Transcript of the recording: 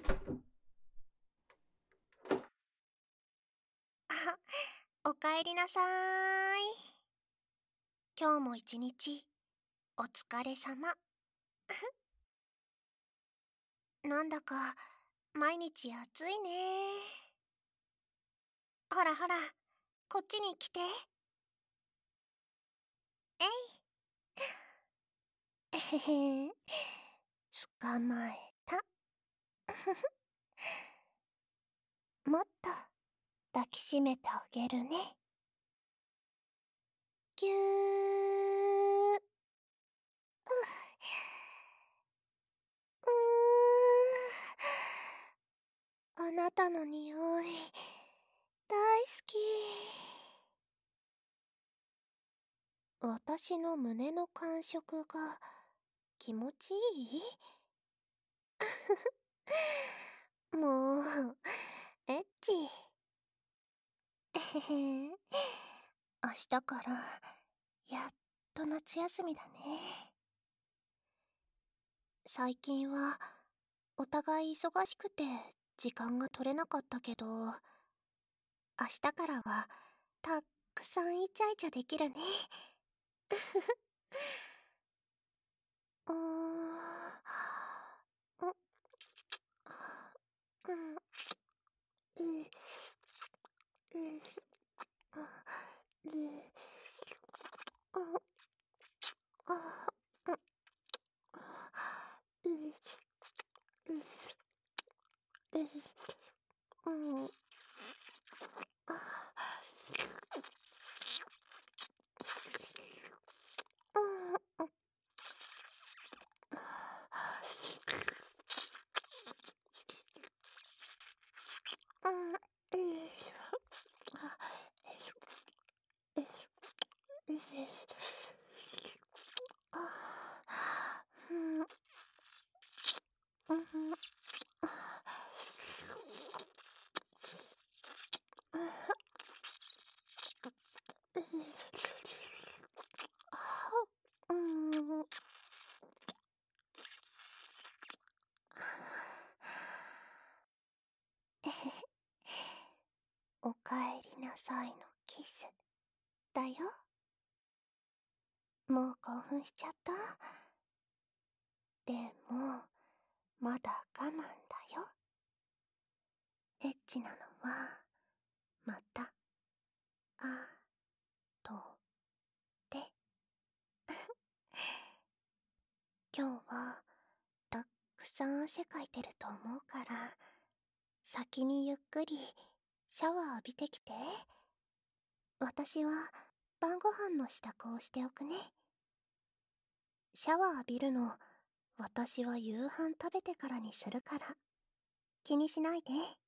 あ、おかえりなさーい。今日も一日、お疲れ様。なんだか、毎日暑いね。ほらほら、こっちに来て。えい。えへへ。捕まえた。もっと抱きしめてあげるね。ぎゅー。うーん。あなたの匂い、大好き。私の胸の感触が気持ちいい？もう、エッチ。えへへ。明日からやっと夏休みだね。最近はお互い忙しくて時間が取れなかったけど、明日からはたっくさんイチャイチャできるね。うーん。うん。うん。うん。うん。あ、うん。うん。うん。うん。おかえりなさいのキスだよ。もう興奮しちゃった？でも、まだ我慢だよ。エッチなのは、また、あとで。今日は、たっくさん汗かいてると思うから、先にゆっくりシャワー浴びてきて。私は晩ご飯の支度をしておくね。シャワー浴びるの、私は夕飯食べてからにするから、気にしないで。